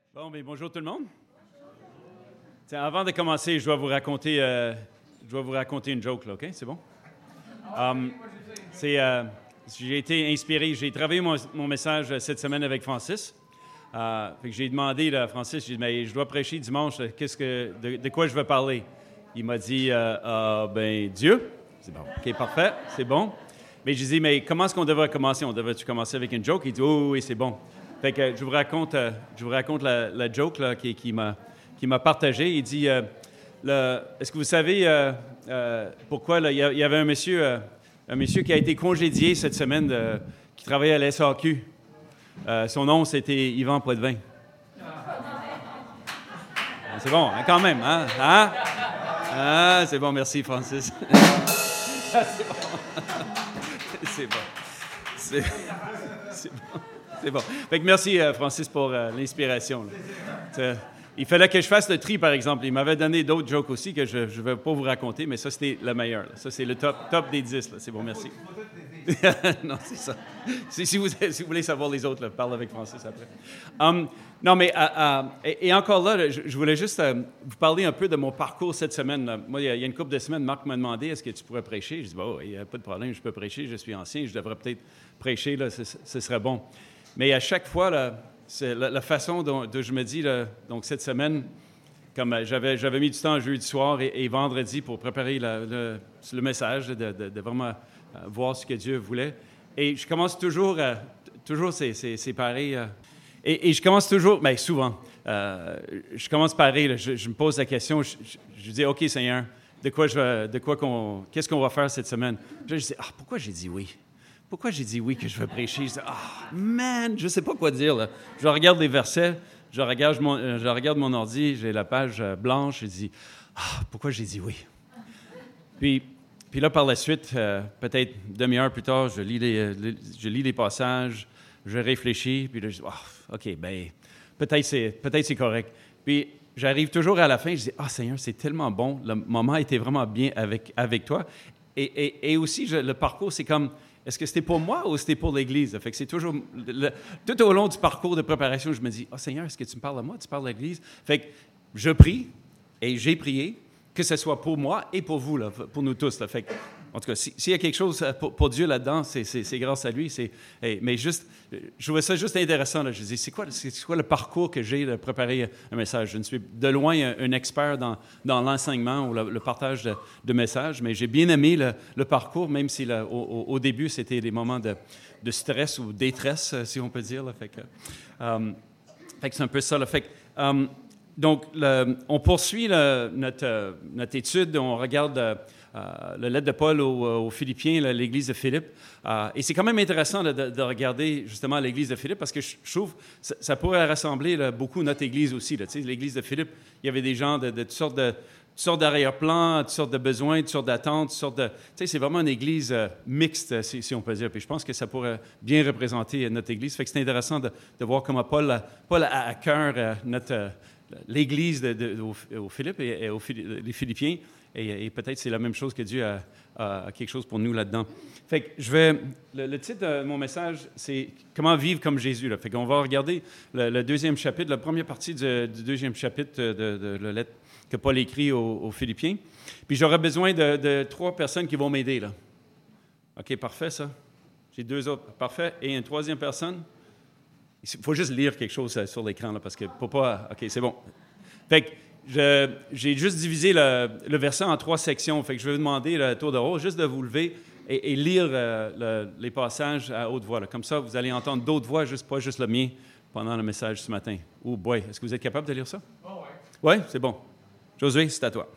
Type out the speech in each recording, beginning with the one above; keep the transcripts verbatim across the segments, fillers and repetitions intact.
Bon, bien, bonjour tout le monde. Tiens, avant de commencer, je dois vous raconter, euh, je dois vous raconter une joke, là, OK? C'est bon? Um, c'est, euh, j'ai été inspiré, j'ai travaillé mon, mon message cette semaine avec Francis. Euh, fait que j'ai demandé à Francis, j'ai dit, mais je dois prêcher dimanche, qu'est-ce que, de, de quoi je vais parler? Il m'a dit, euh, euh, ben, Dieu. C'est bon. OK, parfait, c'est bon. Mais je dis, mais comment est-ce qu'on devrait commencer? On devrait-tu commencer avec une joke? Il dit, oh, oui, c'est bon. Fait que je vous raconte, euh, je vous raconte la, la joke là, qui, qui, m'a, qui m'a partagé. Il dit, euh, le, est-ce que vous savez euh, euh, pourquoi là, il y avait un monsieur, euh, un monsieur qui a été congédié cette semaine, de, qui travaillait à la S A Q. Euh, son nom, c'était Yvan Poitvin. C'est bon, hein, quand même, hein? hein? Ah, c'est bon, merci, Francis. Ah, c'est bon. c'est bon. C'est, c'est bon. C'est bon. Fait que merci, euh, Francis, pour euh, l'inspiration. Là. Il fallait que je fasse le tri, par exemple. Il m'avait donné d'autres jokes aussi que je ne vais pas vous raconter, mais ça, c'était le meilleur. Là. Ça, c'est le top, top des dix. Là. C'est bon, merci. non, c'est ça. Si, si, vous, si vous voulez savoir les autres, là, parle avec Francis après. Um, non, mais euh, euh, et, et encore là, je, je voulais juste euh, vous parler un peu de mon parcours cette semaine. Là. Moi, il y, a, il y a une couple de semaines, Marc m'a demandé, est-ce que tu pourrais prêcher? Je dis, bon, il n'y a pas de problème, je peux prêcher, je suis ancien, je devrais peut-être prêcher, là, ce, ce serait bon. Mais à chaque fois, là, c'est la, la façon dont, dont je me dis, là, donc cette semaine, comme j'avais, j'avais mis du temps jeudi soir et, et vendredi pour préparer la, le, le message, de, de, de vraiment euh, voir ce que Dieu voulait. Et je commence toujours, à, toujours c'est, c'est, c'est pareil. Euh, et, et je commence toujours, bien souvent, euh, je commence pareil, là, je, je me pose la question, je, je, je dis, OK Seigneur, de quoi je vais, de quoi qu'on, qu'est-ce qu'on va faire cette semaine? Puis là, je dis, ah, pourquoi j'ai dit oui? Pourquoi j'ai dit oui que je veux prêcher? Je dis, ah, oh, man, je ne sais pas quoi dire. Là. Je regarde les versets, je regarde mon, je regarde mon ordi, j'ai la page blanche, je dis, ah, oh, pourquoi j'ai dit oui? Puis, puis là, par la suite, euh, peut-être demi-heure plus tard, je lis les, les, je lis les passages, je réfléchis, puis là, je dis, oh, OK, bien, peut-être c'est, peut-être c'est correct. Puis, j'arrive toujours à la fin, je dis, ah, oh, Seigneur, c'est tellement bon, le moment était vraiment bien avec, avec toi. Et, et, et aussi, je, le parcours, c'est comme, est-ce que c'était pour moi ou c'était pour l'Église? Fait que c'est toujours, le, tout au long du parcours de préparation, je me dis, « Ah, oh, Seigneur, est-ce que tu me parles à moi? Tu parles à l'Église? » Fait que je prie et j'ai prié, que ce soit pour moi et pour vous, là, pour nous tous. Là. Fait que, en tout cas, s'il si y a quelque chose pour, pour Dieu là-dedans, c'est, c'est, c'est grâce à lui. C'est, hey, mais juste, je trouvais ça juste intéressant. Là. Je dis, c'est quoi, c'est quoi le parcours que j'ai de préparer un message? Je ne suis de loin un, un expert dans, dans l'enseignement ou le, le partage de, de messages, mais j'ai bien aimé le, le parcours, même si là, au, au début, c'était des moments de, de stress ou détresse, si on peut dire. Là. Fait que, um, fait que c'est un peu ça. Là. Fait que, um, donc, le, on poursuit le, notre, euh, notre étude, on regarde euh, la lettre de Paul aux, aux Philippiens, là, l'Église de Philippe. Euh, et c'est quand même intéressant de, de, de regarder justement l'Église de Philippe parce que je, je trouve que ça, ça pourrait rassembler là, beaucoup notre Église aussi. Là, l'Église de Philippe, il y avait des gens de, de toutes sortes de... toutes sortes d'arrière-plans, toutes sortes de besoins, toutes sortes d'attentes, toutes sortes de... Tu sais, c'est vraiment une église euh, mixte, si, si on peut dire. Puis je pense que ça pourrait bien représenter notre église. Fait que c'est intéressant de, de voir comment Paul a, Paul a à cœur euh, notre, euh, l'église de, de, aux, aux Philippes et, et aux les Philippiens. Et, et peut-être c'est la même chose que Dieu a, a, a quelque chose pour nous là-dedans. Fait que je vais... Le, le titre de mon message, c'est « Comment vivre comme Jésus ». Là. Fait qu'on va regarder le, le deuxième chapitre, la première partie du, du deuxième chapitre de, de, de la lettre que Paul écrit aux, aux Philippiens. Puis j'aurai besoin de, de trois personnes qui vont m'aider, là. OK, parfait, ça. J'ai deux autres. Parfait. Et une troisième personne. Il faut juste lire quelque chose sur l'écran, là, parce que pour pas... OK, c'est bon. Fait que je, j'ai juste divisé le, le verset en trois sections. Fait que je vais vous demander, le tour de rôle, juste de vous lever et, et lire euh, le, les passages à haute voix, là. Comme ça, vous allez entendre d'autres voix, juste, pas juste le mien, pendant le message ce matin. Oh boy, est-ce que vous êtes capable de lire ça? Oh, oui. Oui, c'est bon. Josué, c'est à toi.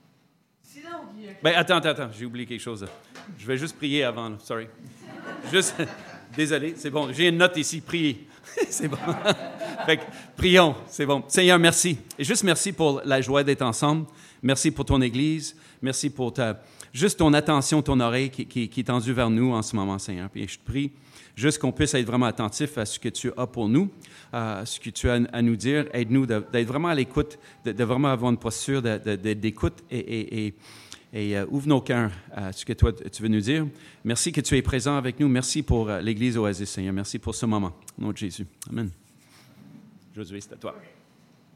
Ben, attends, attends, attends, j'ai oublié quelque chose. Là. Je vais juste prier avant, là. Sorry. Juste, désolé, c'est bon. J'ai une note ici, prier. C'est bon. Fait que, prions, c'est bon. Seigneur, merci. Et juste merci pour la joie d'être ensemble. Merci pour ton Église. Merci pour ta, juste ton attention, ton oreille qui, qui, qui est tendue vers nous en ce moment, Seigneur. Puis je te prie juste qu'on puisse être vraiment attentif à ce que tu as pour nous, à ce que tu as à nous dire. Aide-nous d'être vraiment à l'écoute, de, de vraiment avoir une posture de, de, de, d'écoute et, et, et, et euh, ouvre nos cœurs à ce que toi, tu veux nous dire. Merci que tu es présent avec nous. Merci pour euh, l'Église Oasis, Seigneur. Merci pour ce moment. Au nom de Jésus. Amen. Josué, c'est à toi.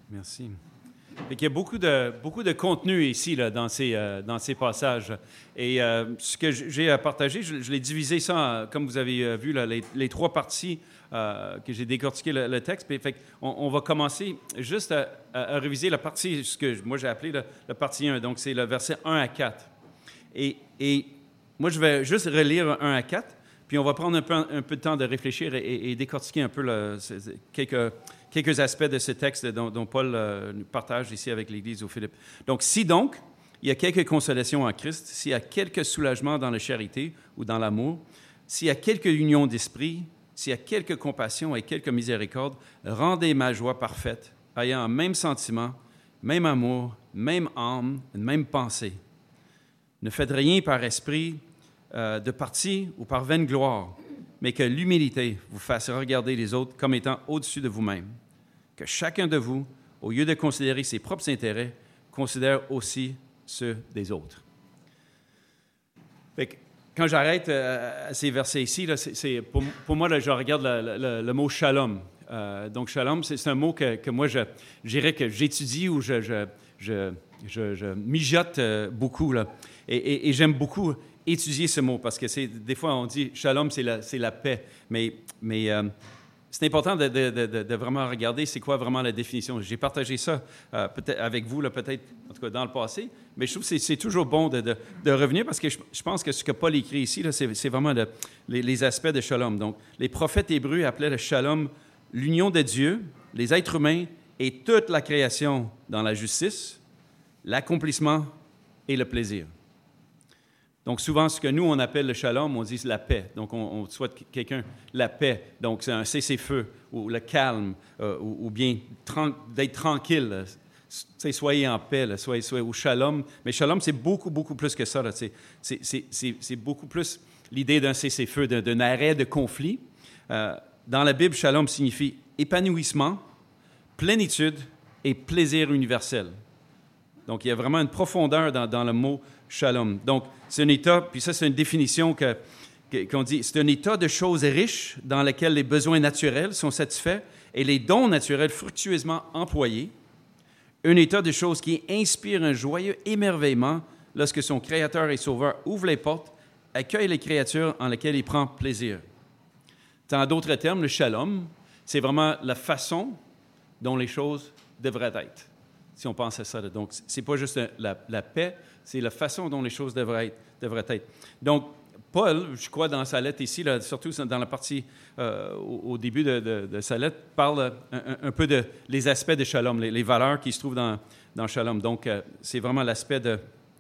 Merci. Il y a beaucoup de, beaucoup de contenu ici là, dans, ces, euh, dans ces passages. Et euh, ce que j'ai à partager, je, je l'ai divisé ça, comme vous avez vu, là, les, les trois parties euh, que j'ai décortiqué le, le texte. Puis, fait, on, on va commencer juste à, à, à réviser la partie, ce que moi j'ai appelé la, la partie un. Donc, c'est le verset un à quatre. Et, et moi, je vais juste relire un à quatre, puis on va prendre un peu, un peu de temps de réfléchir et, et, et décortiquer un peu le, quelques... quelques aspects de ce texte dont, dont Paul euh, nous partage ici avec l'Église aux Philippes. Donc, si donc, il y a quelque consolation en Christ, s'il y a quelque soulagement dans la charité ou dans l'amour, s'il y a quelque union d'esprit, s'il y a quelque compassion et quelque miséricorde, rendez ma joie parfaite, ayant un même sentiment, même amour, même âme, une même pensée. Ne faites rien par esprit euh, de parti ou par vaine gloire, mais que l'humilité vous fasse regarder les autres comme étant au-dessus de vous-même. Que chacun de vous, au lieu de considérer ses propres intérêts, considère aussi ceux des autres. Fait que, quand j'arrête euh, à ces versets ici, là, c'est, c'est, pour, pour moi, là, je regarde le, le, le mot « shalom euh, ». Donc, « shalom », c'est, c'est un mot que, que moi, je, je dirais que j'étudie ou je, je, je, je, je mijote euh, beaucoup. Là. Et, et, et j'aime beaucoup étudier ce mot parce que c'est, des fois, on dit « shalom », c'est la, c'est la paix. Mais... mais euh, c'est important de, de, de, de vraiment regarder c'est quoi vraiment la définition. J'ai partagé ça euh, peut-être avec vous, là, peut-être en tout cas dans le passé, mais je trouve que c'est, c'est toujours bon de, de, de revenir parce que je, je pense que ce que Paul écrit ici, là, c'est, c'est vraiment le, les, les aspects de shalom. Donc, les prophètes hébreux appelaient le shalom l'union de Dieu, les êtres humains et toute la création dans la justice, l'accomplissement et le plaisir. Donc, souvent, ce que nous, on appelle le shalom, on dit la paix. Donc, on, on souhaite quelqu'un la paix. Donc, c'est un cessez-feu ou le calme euh, ou, ou bien tran- d'être tranquille. Là. Soyez en paix, là, soyez, soyez au shalom. Mais shalom, c'est beaucoup, beaucoup plus que ça. Là. C'est, c'est, c'est, c'est, c'est beaucoup plus l'idée d'un cessez-feu, d'un, d'un arrêt de conflit. Euh, dans la Bible, shalom signifie épanouissement, plénitude et plaisir universel. Donc, il y a vraiment une profondeur dans, dans le mot shalom. Donc, c'est un état, puis ça, c'est une définition que, que, qu'on dit, c'est un état de choses riches dans lequel les besoins naturels sont satisfaits et les dons naturels fructueusement employés. Un état de choses qui inspire un joyeux émerveillement lorsque son Créateur et Sauveur ouvre les portes, accueille les créatures en lesquelles il prend plaisir. En d'autres termes, le shalom, c'est vraiment la façon dont les choses devraient être. Si on pense à ça. Donc, ce n'est pas juste la, la paix, c'est la façon dont les choses devraient être. Devraient être. Donc, Paul, je crois, dans sa lettre ici, là, surtout dans la partie euh, au, au début de, de, de sa lettre, parle un, un peu de les aspects de shalom, les, les valeurs qui se trouvent dans, dans shalom. Donc, euh, c'est vraiment l'aspect de...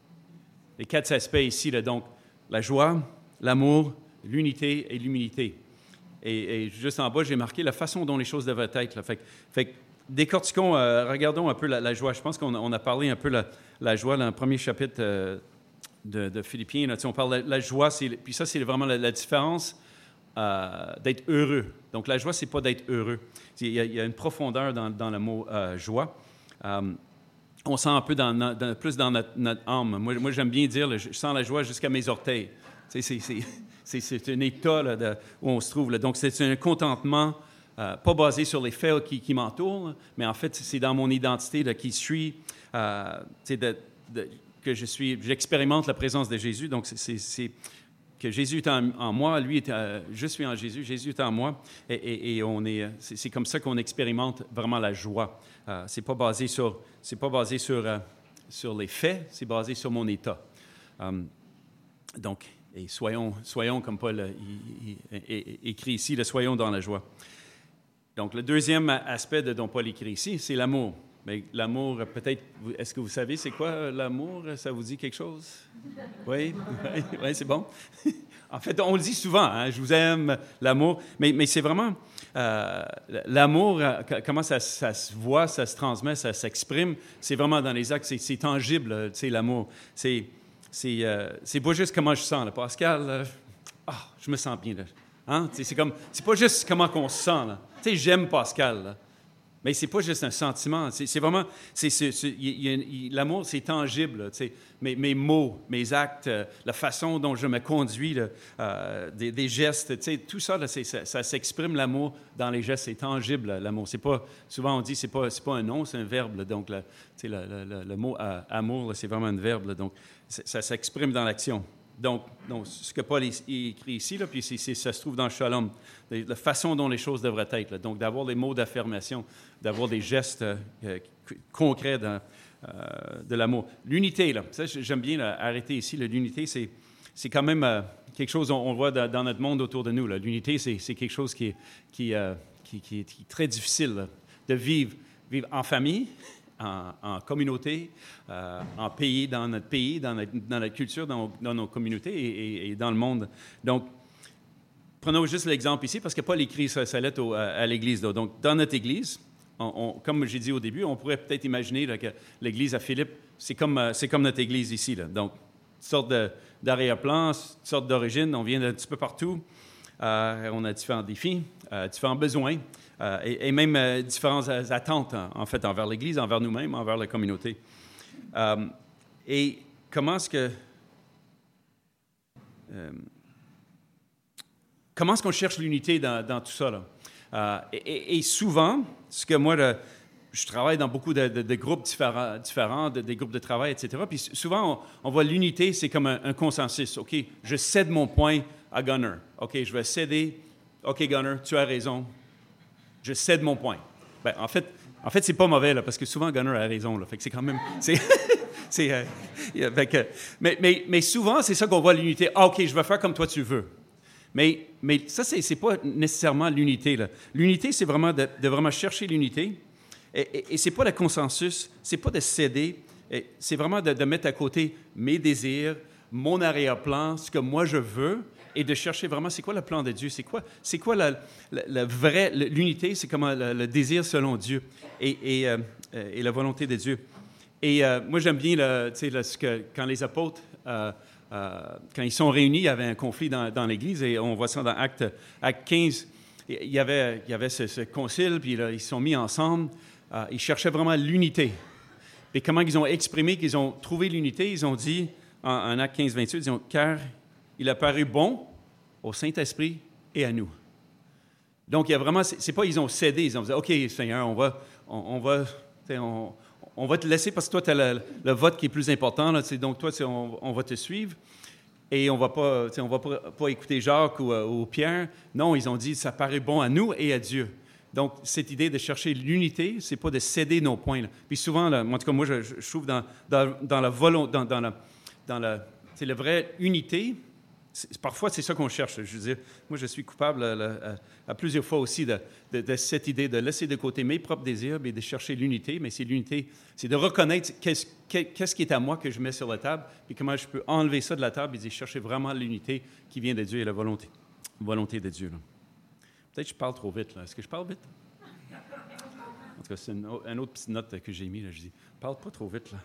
les quatre aspects ici, là, donc la joie, l'amour, l'unité et l'humilité. Et, et juste en bas, j'ai marqué la façon dont les choses devraient être. Là. Fait, fait décortiquons, euh, regardons un peu la, la joie. Je pense qu'on a, on a parlé un peu de la, la joie dans le premier chapitre euh, de, de Philippiens. Là, on parle de la joie, c'est, puis ça, c'est vraiment la, la différence euh, d'être heureux. Donc, la joie, ce n'est pas d'être heureux. Il y, a, il y a une profondeur dans, dans le mot euh, joie. Euh, on sent un peu dans, dans, plus dans notre, notre âme. Moi, moi, j'aime bien dire, là, je sens la joie jusqu'à mes orteils. C'est, c'est, c'est, c'est, c'est un état là, de, où on se trouve. Là. Donc, c'est un contentement. Euh, pas basé sur les faits qui, qui m'entourent, là, mais en fait, c'est dans mon identité là, qui suis, euh, de, de, que je suis, j'expérimente la présence de Jésus. Donc, c'est, c'est, c'est que Jésus est en, en moi, lui est, euh, je suis en Jésus, Jésus est en moi, et, et, et on est, c'est, c'est comme ça qu'on expérimente vraiment la joie. Euh, c'est pas basé sur, c'est pas basé sur, euh, sur les faits, c'est basé sur mon état. Um, donc, et soyons, soyons comme Paul euh, il, il, il, il, écrit ici, le soyons dans la joie. Donc, le deuxième aspect de dont Paul écrit ici, c'est l'amour. Mais l'amour, peut-être, est-ce que vous savez c'est quoi l'amour? Ça vous dit quelque chose? Oui? Oui, oui, c'est bon. En fait, on le dit souvent, hein, je vous aime, l'amour. Mais, mais c'est vraiment, euh, l'amour, comment ça, ça se voit, ça se transmet, ça s'exprime, c'est vraiment dans les actes, c'est, c'est tangible, tu sais, l'amour. C'est, c'est, euh, c'est pas juste comment je sens, là. Pascal, là, ah, je me sens bien, là. Hein? C'est, comme, c'est pas juste comment on se sent, là. Tu sais, j'aime Pascal, là. Mais c'est pas juste un sentiment. C'est, c'est vraiment, c'est, c'est, c'est, y a, y, l'amour, c'est tangible. Là, mes, mes mots, mes actes, euh, la façon dont je me conduis, là, euh, des, des gestes, tout ça, là, c'est, ça, ça s'exprime l'amour dans les gestes. C'est tangible, là, l'amour. C'est pas, souvent on dit c'est pas, c'est pas un nom, c'est un verbe. Là, donc, là, le, le, le, le mot euh, amour, là, c'est vraiment un verbe. Là, donc, ça s'exprime dans l'action. Donc, donc, ce que Paul écrit ici, là, puis c'est, c'est, ça se trouve dans Shalom, la façon dont les choses devraient être. Là. Donc, d'avoir des mots d'affirmation, d'avoir des gestes euh, concrets dans, euh, de l'amour. L'unité, là, ça, j'aime bien là, arrêter ici. Là, l'unité, c'est, c'est quand même euh, quelque chose, on, on le voit dans, dans notre monde autour de nous. Là. L'unité, c'est, c'est quelque chose qui est, qui, euh, qui, qui est, qui est très difficile là, de vivre, vivre en famille, En, en communauté, euh, en pays, dans notre pays, dans notre, dans notre culture, dans, dans nos communautés et, et, et dans le monde. Donc, prenons juste l'exemple ici, parce que Paul écrit sa, sa lettre au, à, à l'Église. Donc, dans notre Église, on, on, comme j'ai dit au début, on pourrait peut-être imaginer là, que l'Église à Philippe, c'est comme, c'est comme notre Église ici. Là. Donc, toutes sortes de, d'arrière-plan, toutes sortes d'origines, on vient d'un petit peu partout. Euh, on a différents défis, euh, différents besoins. Euh, et, et même euh, différentes attentes, en, en fait, envers l'Église, envers nous-mêmes, envers la communauté. Euh, et comment est-ce que... Euh, comment est-ce qu'on cherche l'unité dans, dans tout ça, là? Euh, et, et souvent, ce que moi, le, je travaille dans beaucoup de, de, de groupes différents, différents de, des groupes de travail, et cetera. Puis souvent, on, on voit l'unité, c'est comme un, un consensus. OK, je cède mon point à Gunner. OK, je vais céder. OK, Gunner, tu as raison. Je cède mon point. Bien, en fait, en fait, c'est pas mauvais, là, parce que souvent, Gunner a raison. Là, fait que c'est quand même... C'est, c'est, euh, fait que, mais, mais, mais souvent, c'est ça qu'on voit l'unité. Ah, OK, je vais faire comme toi tu veux. Mais, mais ça, c'est, c'est pas nécessairement l'unité. Là. L'unité, c'est vraiment de, de vraiment chercher l'unité. Et, et, et c'est pas le consensus, c'est pas de céder. Et c'est vraiment de, de mettre à côté mes désirs, mon arrière-plan, ce que moi je veux, et de chercher vraiment, c'est quoi le plan de Dieu? C'est quoi, c'est quoi la, la, la vraie... L'unité, c'est comment le, le désir selon Dieu et, et, euh, et la volonté de Dieu. Et euh, moi, j'aime bien le, le, ce que, quand les apôtres, euh, euh, quand ils sont réunis, il y avait un conflit dans, dans l'Église, et on voit ça dans Acte, Acte quinze. Il y avait, il y avait ce, ce concile, puis là, ils se sont mis ensemble. Euh, ils cherchaient vraiment l'unité. Et comment ils ont exprimé qu'ils ont trouvé l'unité? Ils ont dit, en, en Acte quinze, vingt-huit, ils ont « Car il a paru bon au Saint-Esprit et à nous. » Donc, il y a vraiment, c'est, c'est pas ils ont cédé, ils ont dit, OK, Seigneur, on va, on, on va, on, on va te laisser parce que toi, tu as le, le vote qui est plus important, là, donc toi, on, on va te suivre et on va pas, on va pas, pas écouter Jacques ou, ou Pierre. Non, ils ont dit, ça paraît bon à nous et à Dieu. Donc, cette idée de chercher l'unité, c'est pas de céder nos points. Là. Puis souvent, là, en tout cas, moi, je, je trouve dans, dans, dans la volonté, dans, dans la, dans la, c'est la vraie unité. C'est, parfois, c'est ça qu'on cherche. Je veux dire, moi, je suis coupable à, à, à plusieurs fois aussi de, de, de cette idée de laisser de côté mes propres désirs et de chercher l'unité. Mais c'est l'unité, c'est de reconnaître qu'est-ce, qu'est-ce qui est à moi que je mets sur la table et comment je peux enlever ça de la table et de chercher vraiment l'unité qui vient de Dieu et la volonté, volonté de Dieu. Là. Peut-être que je parle trop vite. Là. Est-ce que je parle vite? En tout cas, c'est une, une autre petite note que j'ai mise. Je dis, parle pas trop vite, là.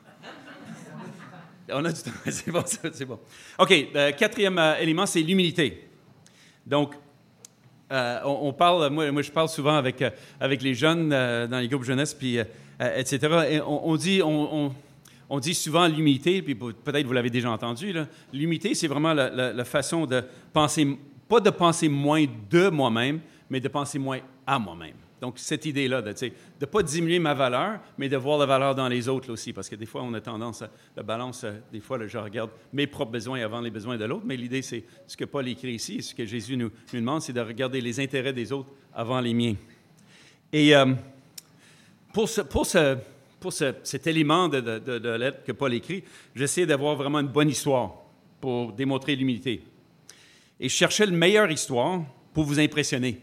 On a du temps. C'est bon, c'est bon. OK, le quatrième euh, élément, c'est l'humilité. Donc, euh, on, on parle, moi, moi, je parle souvent avec, euh, avec les jeunes euh, dans les groupes jeunesse, puis, euh, et cetera. Et on, on, dit, on, on, on dit souvent l'humilité, puis peut-être vous l'avez déjà entendu, là, l'humilité, c'est vraiment la, la, la façon de penser, pas de penser moins de moi-même, mais de penser moins à moi-même. Donc, cette idée-là, de ne pas diminuer ma valeur, mais de voir la valeur dans les autres aussi, parce que des fois, on a tendance à la balance, des fois, là, je regarde mes propres besoins avant les besoins de l'autre, mais l'idée, c'est ce que Paul écrit ici, et ce que Jésus nous, nous demande, c'est de regarder les intérêts des autres avant les miens. Et euh, pour, ce, pour, ce, pour ce, cet élément de, de, de, de lettre que Paul écrit, j'essaie d'avoir vraiment une bonne histoire pour démontrer l'humilité. Et je cherchais la meilleure histoire pour vous impressionner.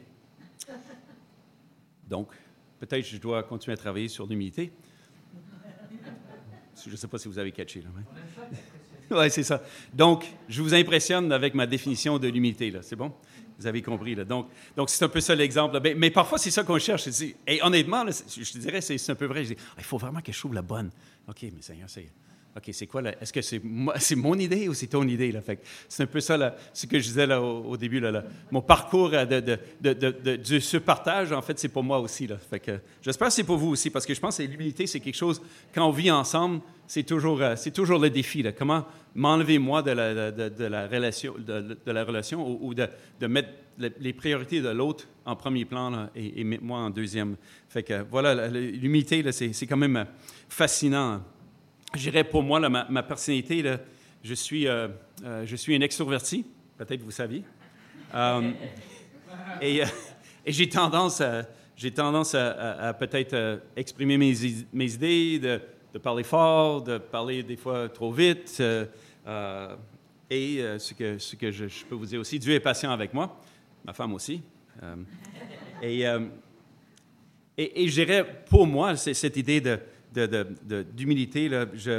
Donc, peut-être que je dois continuer à travailler sur l'humilité. Je ne sais pas si vous avez catché. Oui, ouais, c'est ça. Donc, je vous impressionne avec ma définition de l'humilité. Là. C'est bon? Vous avez compris. Là. Donc, donc, c'est un peu ça l'exemple. Mais, mais parfois, c'est ça qu'on cherche. Je dis, et honnêtement, là, je te dirais, c'est, c'est un peu vrai. Je dis, ah, il faut vraiment que je trouve la bonne. OK, mais Seigneur, c'est, OK, c'est quoi, là? Est-ce que c'est, moi, c'est mon idée ou c'est ton idée? Là? Fait que c'est un peu ça, là, ce que je disais là, au, au début. Là, là. Mon parcours de, de, de, de, de, de ce partage, en fait, c'est pour moi aussi. Là. Fait que, j'espère que c'est pour vous aussi, parce que je pense que l'humilité, c'est quelque chose, quand on vit ensemble, c'est toujours, c'est toujours le défi. Là. Comment m'enlever, moi, de la, de, de la relation, de, de la relation ou, ou de, de mettre les priorités de l'autre en premier plan là, et, et mettre moi en deuxième. Fait que, voilà, l'humilité, là, c'est, c'est quand même fascinant. Je dirais pour moi, là, ma, ma personnalité, là, je, suis, euh, euh, je suis un extroverti, peut-être vous saviez. Euh, et, euh, et j'ai tendance, à, j'ai tendance à, à, à peut-être euh, exprimer mes, mes idées, de, de parler fort, de parler des fois trop vite. Euh, euh, et euh, ce que, ce que je, je peux vous dire aussi, Dieu est patient avec moi, ma femme aussi. Euh, et, euh, et, et je dirais, pour moi, c'est cette idée de... De, de, de, d'humilité, là, je...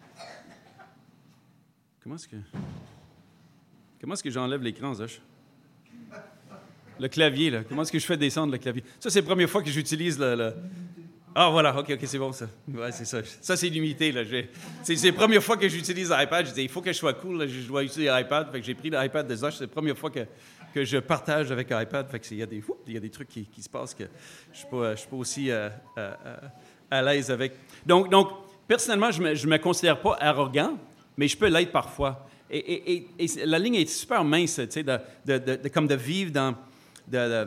Comment est-ce que... Comment est-ce que j'enlève l'écran, Zosh? Le clavier, là. Comment est-ce que je fais descendre le clavier? Ça, c'est la première fois que j'utilise le... le... Ah, voilà, OK, OK, c'est bon, ça. Ouais, c'est ça. Ça, c'est l'humilité, là. J'ai... C'est, c'est la première fois que j'utilise l'iPad. Je disais, il faut que je sois cool, là. Je dois utiliser l'iPad. Fait que j'ai pris l'iPad de Zosh. C'est la première fois que, que je partage avec l'iPad. Fait que il y a des, il y a des trucs qui, qui se passent que je ne suis pas aussi... Euh, euh, euh, à l'aise avec. Donc, donc personnellement, je ne me, me considère pas arrogant, mais je peux l'être parfois. Et, et, et, et la ligne est super mince, tu sais, de, de, de, de, comme de vivre dans... De,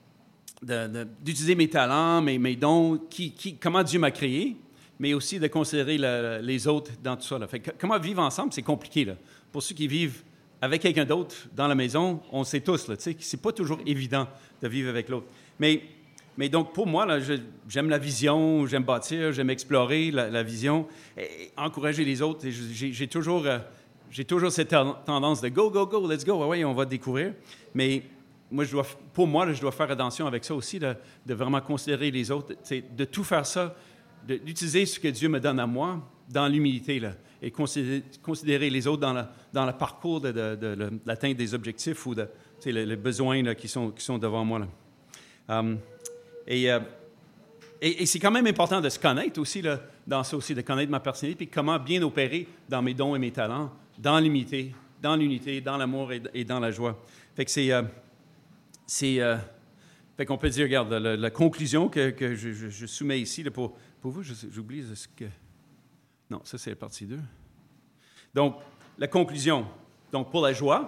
de, de, d'utiliser mes talents, mes, mes dons, qui, qui, comment Dieu m'a créé, mais aussi de considérer la, les autres dans tout ça. Là. Fait que, comment vivre ensemble, c'est compliqué. Là. Pour ceux qui vivent avec quelqu'un d'autre dans la maison, on sait tous, là, tu sais, que ce n'est pas toujours évident de vivre avec l'autre. Mais... Mais donc, pour moi, là, je, j'aime la vision, j'aime bâtir, j'aime explorer la, la vision, et, et encourager les autres. Et j'ai, j'ai, toujours, euh, j'ai toujours cette tendance de « go, go, go, let's go, ouais, ouais, on va découvrir ». Mais moi, je dois, pour moi, là, je dois faire attention avec ça aussi, là, de vraiment considérer les autres, de tout faire ça, de, d'utiliser ce que Dieu me donne à moi dans l'humilité, là, et considérer, considérer les autres dans, la, dans le parcours de, de, de, de l'atteinte des objectifs ou de, les, les besoins là, qui, sont, qui sont devant moi. Là. Um, Et, euh, et, et c'est quand même important de se connaître aussi, là, dans ça aussi, de connaître ma personnalité, puis comment bien opérer dans mes dons et mes talents, dans l'unité, dans l'unité, dans l'amour et, et dans la joie. Fait que c'est... Euh, c'est euh, fait qu'on peut dire, regarde, la, la conclusion que, que je, je, je soumets ici, là, pour, pour vous, je, j'oublie ce que... Non, ça, c'est la partie deux. Donc, la conclusion. Donc, pour la joie,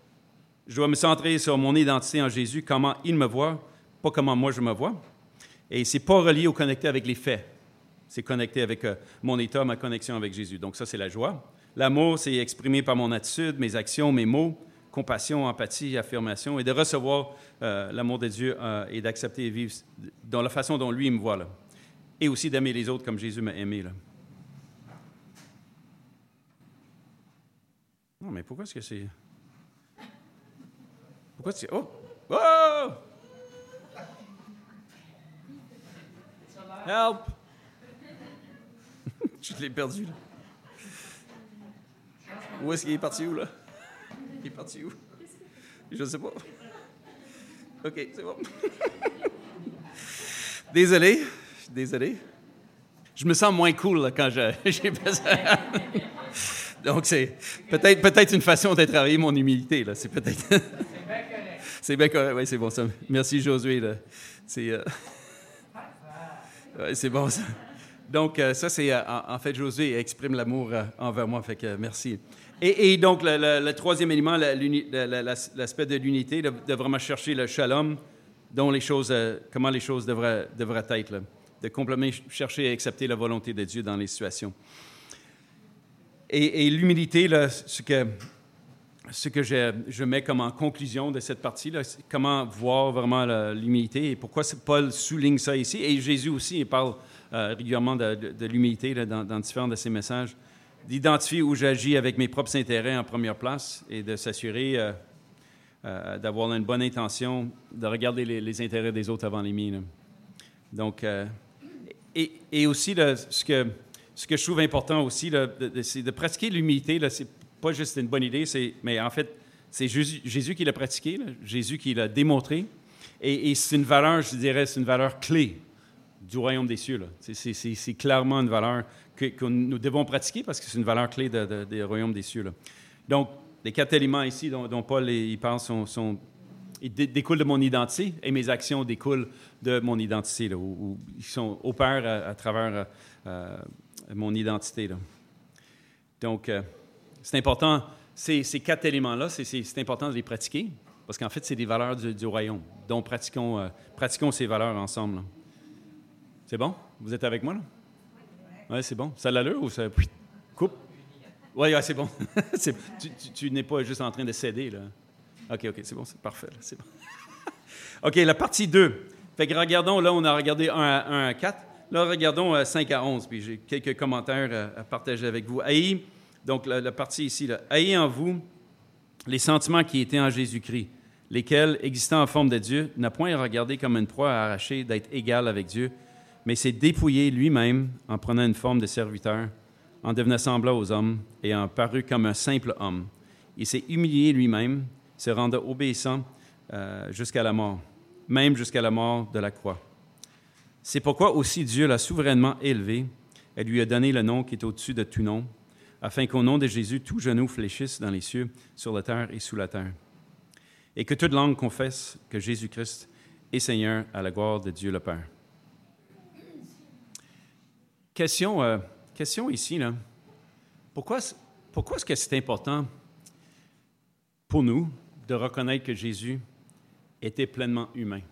je dois me centrer sur mon identité en Jésus, comment il me voit, pas comment moi je me vois. Et ce n'est pas relié ou connecté avec les faits. C'est connecté avec euh, mon état, ma connexion avec Jésus. Donc ça, c'est la joie. L'amour, c'est exprimé par mon attitude, mes actions, mes mots, compassion, empathie, affirmation, et de recevoir euh, l'amour de Dieu euh, et d'accepter et vivre dans la façon dont lui il me voit. Là. Et aussi d'aimer les autres comme Jésus m'a aimé. Là. Non, mais pourquoi est-ce que c'est... Pourquoi c'est... Oh! Oh! Help! Je l'ai perdu, là. Où est-ce qu'il est parti, où, là? Il est parti où? Je ne sais pas. OK, c'est bon. Désolé. Désolé. Je me sens moins cool, là, quand je, j'ai fait ça. Donc, c'est peut-être, peut-être une façon de travailler mon humilité, là. C'est peut-être... C'est bien correct. C'est bien correct, oui, c'est bon, ça. Merci, Josué, là. C'est... Euh... Ouais, c'est bon, ça. Donc, euh, ça, c'est, euh, en, en fait, Josué exprime l'amour euh, envers moi, fait que euh, merci. Et, et donc, le, le, le troisième élément, la, la, la, l'aspect de l'unité, de, de vraiment chercher le shalom, dont les choses, euh, comment les choses devraient, devraient être, là. De complètement chercher à accepter la volonté de Dieu dans les situations. Et, et l'humilité, là, ce que, ce que je, je mets comme en conclusion de cette partie, là, c'est comment voir vraiment la, l'humilité et pourquoi Paul souligne ça ici. Et Jésus aussi, il parle euh, régulièrement de, de, de l'humilité là, dans, dans différents de ses messages. D'identifier où j'agis avec mes propres intérêts en première place et de s'assurer euh, euh, d'avoir une bonne intention, de regarder les, les intérêts des autres avant les miens. Là. Donc, euh, et, et aussi, là, ce, que, ce que je trouve important aussi, là, de, de, c'est de pratiquer l'humilité. Là, c'est pas juste une bonne idée, c'est, mais en fait, c'est Jésus, Jésus qui l'a pratiqué, là, Jésus qui l'a démontré. Et, et c'est une valeur, je dirais, c'est une valeur clé du royaume des cieux. Là. C'est, c'est, c'est, c'est clairement une valeur que, que nous devons pratiquer parce que c'est une valeur clé de, de, des royaumes des cieux. Là. Donc, les quatre éléments ici dont, dont Paul il parle sont, sont, ils dé, découlent de mon identité et mes actions découlent de mon identité, là, où, où ils sont opèrent à, à travers euh, mon identité. Là. Donc, euh, c'est important, ces, ces quatre éléments-là, c'est, c'est, c'est important de les pratiquer parce qu'en fait, c'est des valeurs du, du royaume. Donc, pratiquons, euh, pratiquons ces valeurs ensemble. Là. C'est bon? Vous êtes avec moi, là? Oui, c'est bon. Ça a l'allure ou ça... Coupe? Oui, ouais, c'est bon. c'est, tu, tu, tu n'es pas juste en train de céder, là. OK, OK, c'est bon, c'est parfait. Là, c'est bon. OK, la partie deux. Fait que regardons, là, on a regardé un à, un à quatre. Là, regardons euh, cinq à onze, puis j'ai quelques commentaires à, à partager avec vous. Ayez, donc la, la partie ici, là. Ayez en vous les sentiments qui étaient en Jésus-Christ, lesquels, existant en forme de Dieu, n'a point regardé comme une proie à arracher d'être égal avec Dieu, mais s'est dépouillé lui-même en prenant une forme de serviteur, en devenant semblable aux hommes et en paru comme un simple homme. Il s'est humilié lui-même, se rendant obéissant euh, jusqu'à la mort, même jusqu'à la mort de la croix. C'est pourquoi aussi Dieu l'a souverainement élevé et lui a donné le nom qui est au-dessus de tout nom, afin qu'au nom de Jésus, tout genou fléchisse dans les cieux, sur la terre et sous la terre, et que toute langue confesse que Jésus-Christ est Seigneur à la gloire de Dieu le Père. Question, euh, question ici, là. Pourquoi, pourquoi est-ce que c'est important pour nous de reconnaître que Jésus était pleinement humain?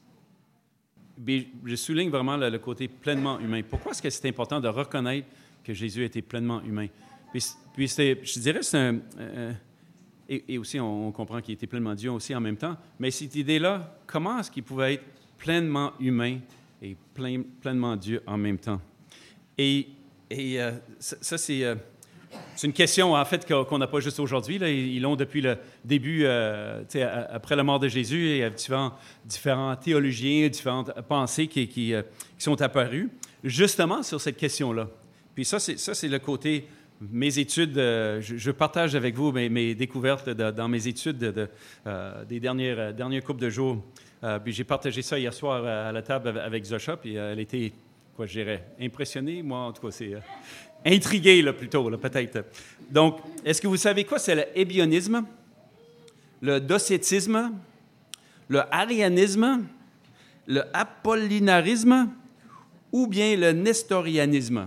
Je souligne vraiment le, le côté pleinement humain. Pourquoi est-ce que c'est important de reconnaître que Jésus était pleinement humain? Puis, puis je dirais que c'est un... Euh, et, et aussi, on, on comprend qu'il était pleinement Dieu aussi en même temps. Mais cette idée-là, comment est-ce qu'il pouvait être pleinement humain et plein, pleinement Dieu en même temps? Et, et euh, ça, ça c'est, euh, c'est une question, en fait, qu'on n'a pas juste aujourd'hui. Là. Ils l'ont depuis le début, euh, après la mort de Jésus. Il y a différents, différents théologiens, différentes pensées qui, qui, euh, qui sont apparues, justement sur cette question-là. Puis ça, c'est, ça, c'est le côté... Mes études, euh, je, je partage avec vous mes, mes découvertes de, dans mes études de, de, euh, des dernières, euh, dernières couples de jours. Euh, puis j'ai partagé ça hier soir à la table avec Zosha, puis euh, elle était... quoi je dirais, impressionné, moi, en tout cas, c'est euh, intrigué, là, plutôt, là, peut-être. Donc, est-ce que vous savez quoi? C'est le hébionisme, le docétisme, le arianisme, le apollinarisme ou bien le nestorianisme?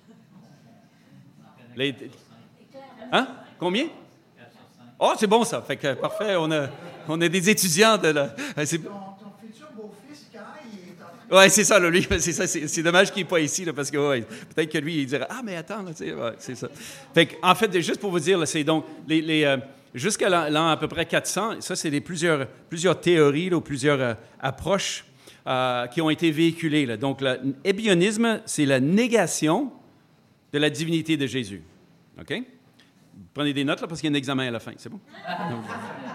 Les... Hein? Combien? Oh, c'est bon, ça. Fait que, parfait, on a, on a des étudiants de la... C'est... Oui, c'est ça, là, lui, c'est ça, c'est, c'est dommage qu'il n'est pas ici, là, parce que ouais, peut-être que lui, il dirait « Ah, mais attends, là, tu sais, ouais, c'est ça. » Fait que, en fait, juste pour vous dire, là, c'est donc, les, les, euh, jusqu'à l'an, l'an à peu près quatre cents, ça, c'est des plusieurs, plusieurs théories, là, ou plusieurs euh, approches euh, qui ont été véhiculées. Là. Donc, l'hébionisme, c'est la négation de la divinité de Jésus. OK? Prenez des notes, là, parce qu'il y a un examen à la fin, c'est bon? Donc,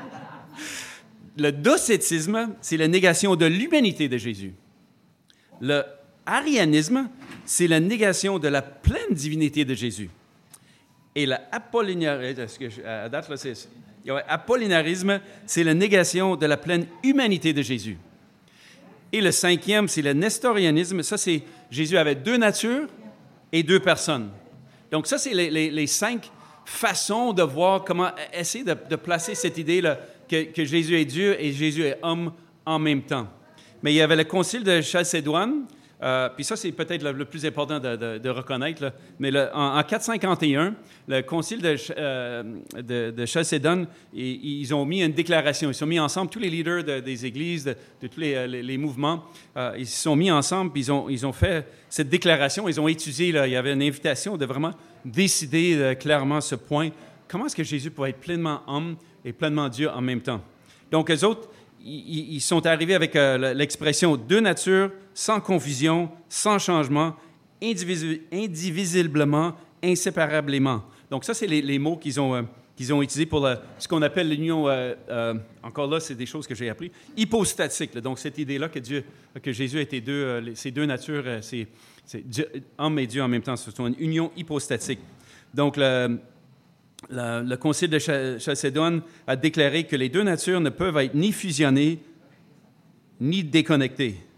le docétisme, c'est la négation de l'humanité de Jésus. Le arianisme, c'est la négation de la pleine divinité de Jésus. Et l'apollinarisme, à date, là, c'est, apollinarisme, c'est la négation de la pleine humanité de Jésus. Et le cinquième, c'est le nestorianisme. Ça, c'est Jésus avait deux natures et deux personnes. Donc, ça, c'est les, les, les cinq façons de voir comment essayer de, de placer cette idée-là que, que Jésus est Dieu et Jésus est homme en même temps. Mais il y avait le concile de Chalcédoine, euh, puis ça, c'est peut-être le, le plus important de, de, de reconnaître, là. Mais le, en, en quatre cent cinquante et un, le concile de, euh, de, de Chalcédoine, ils, ils ont mis une déclaration. Ils se sont mis ensemble, tous les leaders de, des églises, de, de tous les, les, les mouvements, euh, ils se sont mis ensemble, puis ils ont, ils ont fait cette déclaration. Ils ont étudié, là, il y avait une invitation de vraiment décider euh, clairement ce point. Comment est-ce que Jésus pouvait être pleinement homme et pleinement Dieu en même temps? Donc, eux autres, ils sont arrivés avec euh, l'expression « deux natures, sans confusion, sans changement, indivis- indivisiblement, inséparablement ». Donc ça, c'est les, les mots qu'ils ont, euh, qu'ils ont utilisés pour le, ce qu'on appelle l'union, euh, euh, encore là, c'est des choses que j'ai appris, hypostatique. Là. Donc cette idée-là que, Dieu, que Jésus était deux, euh, les, ces deux natures, euh, c'est, c'est Dieu, homme et Dieu en même temps, c'est une union hypostatique. Donc le... Le, le concile de Chalcédoine a déclaré que les deux natures ne peuvent être ni fusionnées ni déconnectées.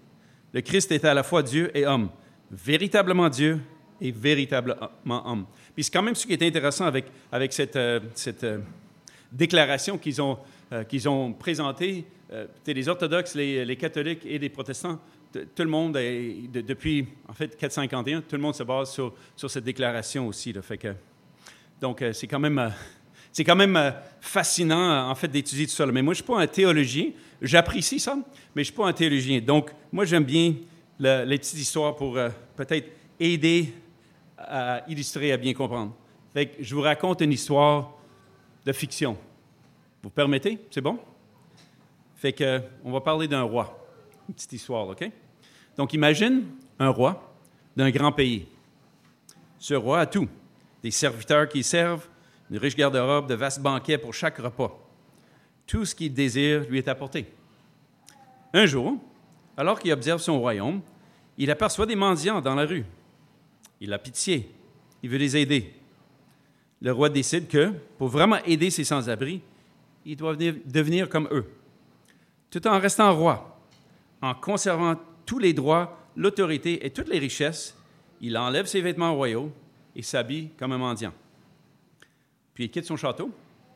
Le Christ était à la fois Dieu et homme, véritablement Dieu et véritablement homme. Puis c'est quand même ce qui est intéressant avec, avec cette, euh, cette euh, déclaration qu'ils ont, euh, qu'ils ont présentée. Euh, les orthodoxes, les, les catholiques et les protestants, t- tout le monde, est, de, depuis en fait quatre cent cinquante et un, tout le monde se base sur, sur cette déclaration aussi. Là. Fait que, donc euh, c'est quand même, euh, c'est quand même euh, fascinant en fait d'étudier tout ça. Là. Mais moi, je ne suis pas un théologien. J'apprécie ça, mais je ne suis pas un théologien. Donc, moi, j'aime bien le, les petites histoires pour euh, peut-être aider à illustrer, à bien comprendre. Fait que je vous raconte une histoire de fiction. Vous permettez? C'est bon? Fait que, on va parler d'un roi. Une petite histoire, OK? Donc, imagine un roi d'un grand pays. Ce roi a tout. Des serviteurs qui servent, une riche garde-robe, de vastes banquets pour chaque repas. Tout ce qu'il désire lui est apporté. Un jour, alors qu'il observe son royaume, il aperçoit des mendiants dans la rue. Il a pitié. Il veut les aider. Le roi décide que, pour vraiment aider ces sans-abri, il doit venir, devenir comme eux. Tout en restant roi, en conservant tous les droits, l'autorité et toutes les richesses, il enlève ses vêtements royaux et s'habille comme un mendiant. Puis il quitte son château.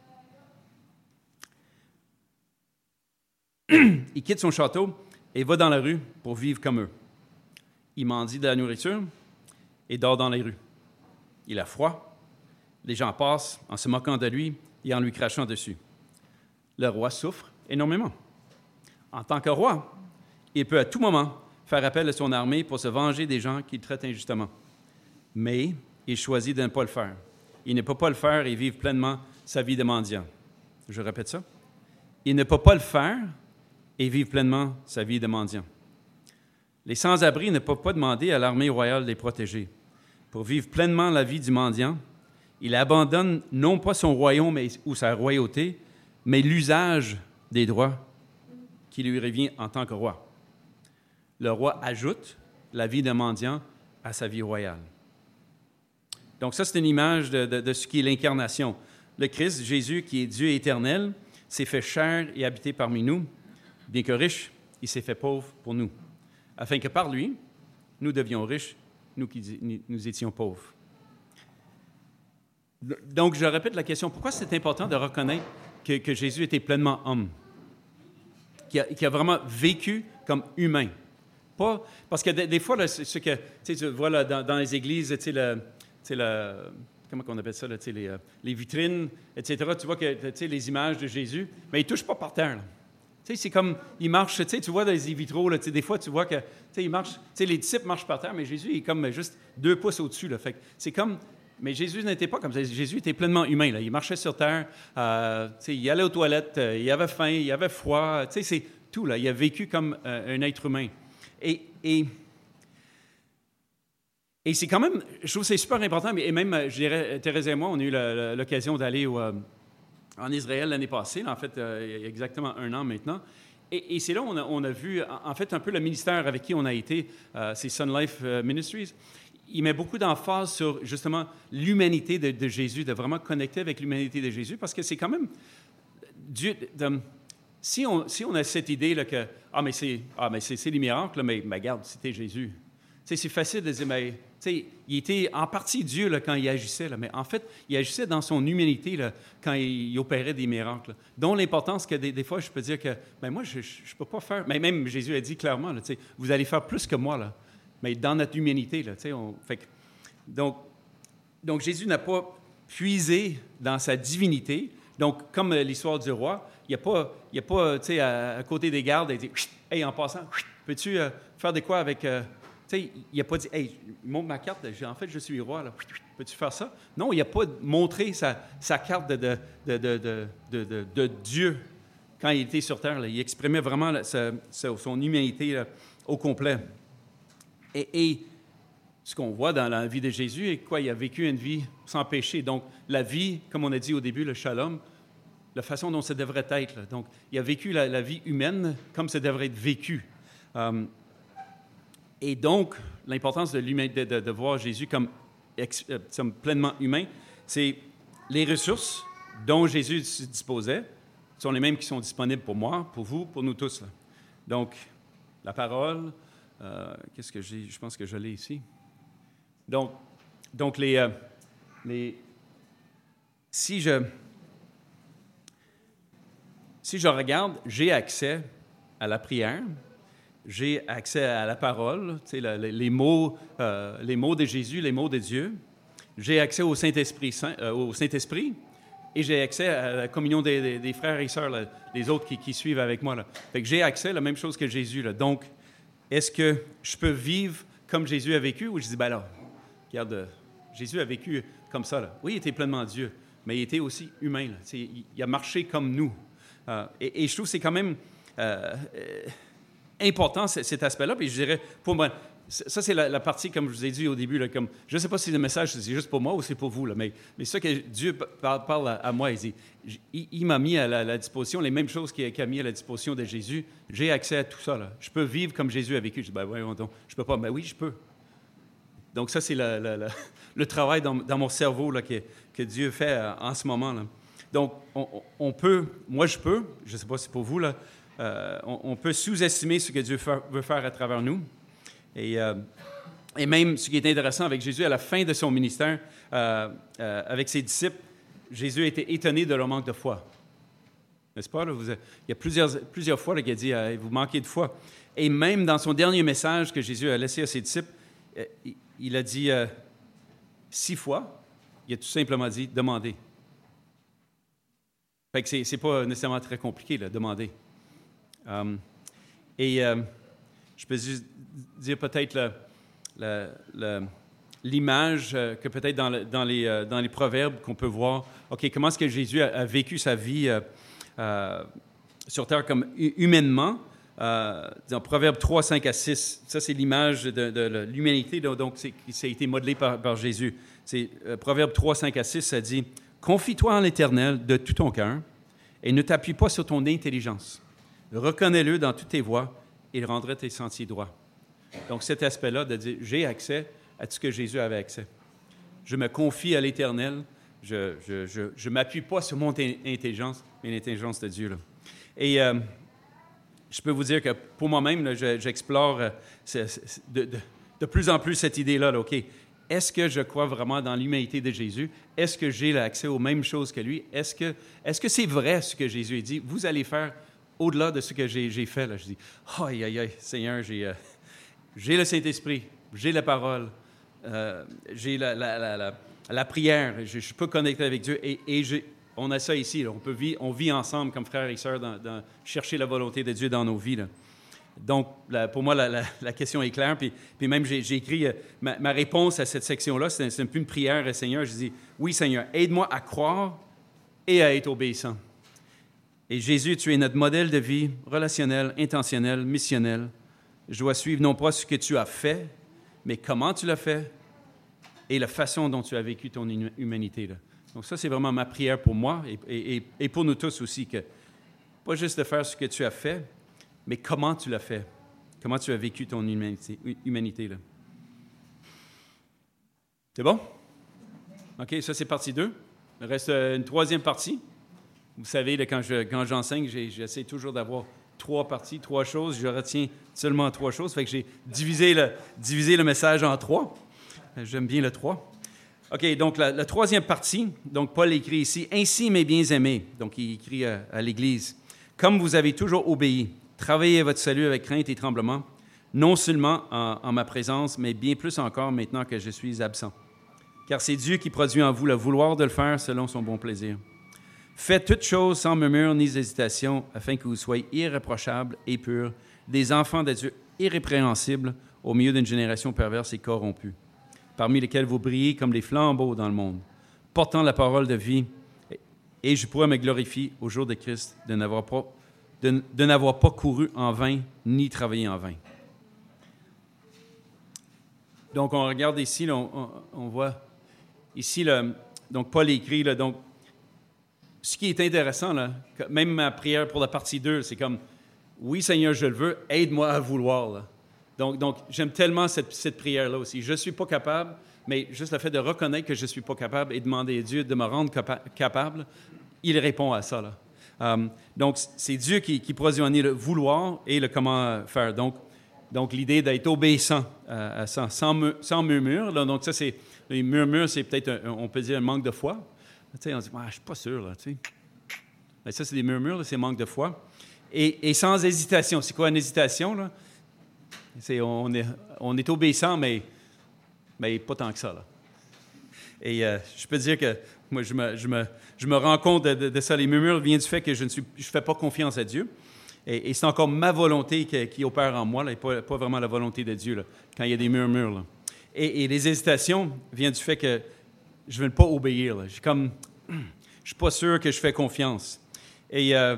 Il quitte son château et va dans la rue pour vivre comme eux. Il mendie de la nourriture et dort dans les rues. Il a froid. Les gens passent en se moquant de lui et en lui crachant dessus. Le roi souffre énormément. En tant que roi, il peut à tout moment faire appel à son armée pour se venger des gens qu'il traite injustement. Mais il choisit de ne pas le faire. Il ne peut pas le faire et vivre pleinement sa vie de mendiant. Je répète ça. Il ne peut pas le faire et vivre pleinement sa vie de mendiant. Les sans-abri ne peuvent pas demander à l'armée royale de les protéger. Pour vivre pleinement la vie du mendiant, il abandonne non pas son royaume ou sa royauté, mais l'usage des droits qui lui revient en tant que roi. Le roi ajoute la vie de mendiant à sa vie royale. Donc ça, c'est une image de, de, de ce qui est l'incarnation. Le Christ, Jésus, qui est Dieu éternel, s'est fait chair et habité parmi nous. Bien que riche, il s'est fait pauvre pour nous, afin que par lui, nous devions riches, nous qui nous étions pauvres. Donc, je répète la question, pourquoi c'est important de reconnaître que, que Jésus était pleinement homme, qu'il a, qu'il a vraiment vécu comme humain? Pas, parce que des, des fois, là, ce que tu vois là, dans, dans les églises, tu sais, le, tu sais, le, comment on appelle ça, là, tu sais, les, les vitrines, et cetera, tu vois que tu sais, les images de Jésus, mais il ne touche pas par terre. Là. Tu sais, c'est comme, il marche, tu sais, tu vois dans les vitraux, là, tu sais, des fois, tu vois que, tu sais, il marche, tu sais, les disciples marchent par terre, mais Jésus, il est comme juste deux pouces au-dessus, là. Fait que c'est comme, mais Jésus n'était pas comme ça. Jésus était pleinement humain, là. Il marchait sur terre, euh, tu sais, il allait aux toilettes, euh, il avait faim, il avait froid, tu sais, c'est tout, là. Il a vécu comme euh, un être humain. Et, et, et c'est quand même, je trouve que c'est super important, mais, et même, je dirais, Thérèse et moi, on a eu la, l'occasion d'aller au... Euh, en Israël l'année passée, là, en fait, euh, il y a exactement un an maintenant. Et, et c'est là où on a, on a vu, en fait, un peu le ministère avec qui on a été, euh, c'est Sun Life Ministries. Il met beaucoup d'emphase sur, justement, l'humanité de, de Jésus, de vraiment connecter avec l'humanité de Jésus, parce que c'est quand même... Dieu, de, si, on, si on a cette idée là, que, ah, mais c'est, ah, mais c'est, c'est les miracles, là, mais, mais regarde, c'était Jésus. Tu sais, c'est facile de dire, mais... Tu sais, il était en partie Dieu là, quand il agissait, là, mais en fait, il agissait dans son humanité là, quand il, il opérait des miracles. Là. Dont l'importance que des, des fois, je peux dire que, ben moi, je ne peux pas faire. Mais même Jésus a dit clairement, là, tu sais, vous allez faire plus que moi, là, mais dans notre humanité. Là, tu sais, on, fait que, donc, donc, Jésus n'a pas puisé dans sa divinité. Donc, comme l'histoire du roi, il n'y a pas, il y a pas tu sais, à, à côté des gardes, il dit, hey, en passant, peux-tu euh, faire de quoi avec. Euh, Tu sais, il n'a pas dit « Hey, montre ma carte, en fait, je suis roi, là. Peux-tu faire ça? » Non, il n'a pas montré sa, sa carte de, de, de, de, de, de, de Dieu quand il était sur terre. Là. Il exprimait vraiment là, sa, sa, son humanité là, au complet. Et, et ce qu'on voit dans la vie de Jésus est quoi? Il a vécu une vie sans péché. Donc, la vie, comme on a dit au début, le shalom, la façon dont ça devrait être. Là. Donc, il a vécu la, la vie humaine comme ça devrait être vécu. Um, Et donc, l'importance de, de, de, de voir Jésus comme, ex, comme pleinement humain, c'est les ressources dont Jésus disposait sont les mêmes qui sont disponibles pour moi, pour vous, pour nous tous. Là. Donc, la parole, Euh, qu'est-ce que j'ai? Je pense que je l'ai ici. Donc, donc les, euh, les, si je, si je regarde, j'ai accès à la prière, j'ai accès à la parole, tu sais, la, les, les mots, euh, les mots de Jésus, les mots de Dieu. J'ai accès au Saint-Esprit, Saint, euh, au Saint-Esprit, et j'ai accès à la communion des, des, des frères et sœurs, là, les autres qui, qui suivent avec moi. Là. Fait que j'ai accès à la même chose que Jésus. Là. Donc, est-ce que je peux vivre comme Jésus a vécu, ou je dis, ben là, regarde, Jésus a vécu comme ça. Là. Oui, il était pleinement Dieu, mais il était aussi humain. Là. Il, il a marché comme nous. Euh, et, et je trouve que c'est quand même euh, euh, important, cet aspect-là. Puis je dirais, pour moi, ça, c'est la, la partie, comme je vous ai dit au début, là, comme, je ne sais pas si le message, c'est juste pour moi ou c'est pour vous, là, mais, mais ça que Dieu parle, parle à, à moi, il dit, il, il m'a mis à la, la disposition les mêmes choses qu'il, qu'il a mis à la disposition de Jésus. J'ai accès à tout ça. Là. Je peux vivre comme Jésus a vécu. Je dis, ben voyons donc, je ne peux pas. Ben oui, je peux. Donc ça, c'est la, la, la, le travail dans, dans mon cerveau là, que, que Dieu fait en ce moment. Là. Donc, on, on peut, moi je peux, je ne sais pas si c'est pour vous, là, euh, on, on peut sous-estimer ce que Dieu fa- veut faire à travers nous. Et, euh, et même, ce qui est intéressant avec Jésus, à la fin de son ministère, euh, euh, avec ses disciples, Jésus était étonné de leur manque de foi. N'est-ce pas? Là, vous, il y a plusieurs, plusieurs fois là, qu'il a dit euh, « vous manquez de foi ». Et même dans son dernier message que Jésus a laissé à ses disciples, euh, il, il a dit euh, six fois, il a tout simplement dit « demandez ». Fait que c'est, c'est pas nécessairement très compliqué, là, demander. Um, et euh, je peux juste dire peut-être le, le, le, l'image euh, que peut-être dans, le, dans, les, euh, dans les proverbes qu'on peut voir, OK, comment est-ce que Jésus a, a vécu sa vie euh, euh, sur terre comme humainement. Euh, dans Proverbes trois, cinq à six, ça c'est l'image de, de, de l'humanité, donc c'est, ça a été modelé par, par Jésus. C'est, euh, Proverbes trois, cinq à six, ça dit « Confie-toi en l'Éternel de tout ton cœur et ne t'appuie pas sur ton intelligence. Reconnais-le dans toutes tes voies et il rendra tes sentiers droits. » Donc cet aspect-là de dire « J'ai accès à tout ce que Jésus avait accès. Je me confie à l'Éternel, je ne je, je, je m'appuie pas sur mon intelligence, mais l'intelligence de Dieu. » Là. Et euh, je peux vous dire que pour moi-même, là, je, j'explore euh, de, de, de plus en plus cette idée-là. Là, OK, est-ce que je crois vraiment dans l'humanité de Jésus? Est-ce que j'ai l'accès aux mêmes choses que lui? Est-ce que, est-ce que c'est vrai ce que Jésus a dit? Vous allez faire au-delà de ce que j'ai, j'ai fait. Là. Je dis, aïe, aïe, aïe, Seigneur, j'ai, euh, j'ai le Saint-Esprit, j'ai la parole, euh, j'ai la, la, la, la, la prière, je, je peux connecter avec Dieu et, et j'ai, on a ça ici. Là. On, peut vivre, on vit ensemble comme frères et sœurs dans, dans chercher la volonté de Dieu dans nos vies. Là. Donc, la, pour moi, la, la, la question est claire. Puis, puis même, j'ai, j'ai écrit euh, ma, ma réponse à cette section-là, c'est, c'est un peu une prière, Seigneur. Je dis, oui, Seigneur, aide-moi à croire et à être obéissant. Et Jésus, tu es notre modèle de vie relationnel, intentionnel, missionnel. Je dois suivre non pas ce que tu as fait, mais comment tu l'as fait et la façon dont tu as vécu ton humanité. Là. Donc ça, c'est vraiment ma prière pour moi et, et, et pour nous tous aussi, que pas juste de faire ce que tu as fait, mais comment tu l'as fait, comment tu as vécu ton humanité. humanité là. C'est bon? OK, ça c'est partie deux. Il reste une troisième partie. Vous savez, là, quand, je, quand j'enseigne, j'ai, j'essaie toujours d'avoir trois parties, trois choses. Je retiens seulement trois choses. Fait que j'ai divisé le, divisé le message en trois. J'aime bien le trois. OK, donc la, la troisième partie, donc Paul écrit ici, « Ainsi, mes bien-aimés », donc il écrit à, à l'Église, « Comme vous avez toujours obéi, travaillez votre salut avec crainte et tremblement, non seulement en, en ma présence, mais bien plus encore maintenant que je suis absent. Car c'est Dieu qui produit en vous le vouloir de le faire selon son bon plaisir. Faites toutes choses sans murmure ni hésitation, afin que vous soyez irréprochables et purs, des enfants de Dieu irrépréhensibles au milieu d'une génération perverse et corrompue, parmi lesquels vous brillez comme des flambeaux dans le monde, portant la parole de vie, et je pourrais me glorifier au jour de Christ de n'avoir pas, de, de n'avoir pas couru en vain, ni travaillé en vain. » Donc, on regarde ici, là, on, on, on voit ici, là, donc Paul écrit, là, donc, ce qui est intéressant, là, même ma prière pour la partie deux, c'est comme, oui Seigneur, je le veux, aide-moi à vouloir. Là. Donc, donc, j'aime tellement cette, cette prière-là aussi. Je ne suis pas capable, mais juste le fait de reconnaître que je ne suis pas capable et demander à Dieu de me rendre capa- capable, il répond à ça. Là. Um, donc, c'est Dieu qui, qui produit en nous le vouloir et le comment faire. Donc, donc, l'idée d'être obéissant, euh, sans, sans, sans murmure. Là. Donc, ça, c'est... Les murmures, c'est peut-être, un, on peut dire, un manque de foi. Tu sais, on dit, ah, je ne suis pas sûr, là, tu sais. Mais ça, c'est des murmures, là, c'est un manque de foi. Et, et sans hésitation. C'est quoi une hésitation, là? C'est, on, est, on est obéissant, mais, mais pas tant que ça, là. Et euh, je peux dire que moi, je me, je me, je me rends compte de, de, de ça. Les murmures viennent du fait que je ne suis, je fais pas confiance à Dieu. Et, et c'est encore ma volonté qui, qui opère en moi, là, et pas, pas vraiment la volonté de Dieu, là, quand il y a des murmures. Là. Et, et les hésitations viennent du fait que je ne veux pas obéir. Là. Je suis comme, je suis pas sûr que je fais confiance. Et, euh,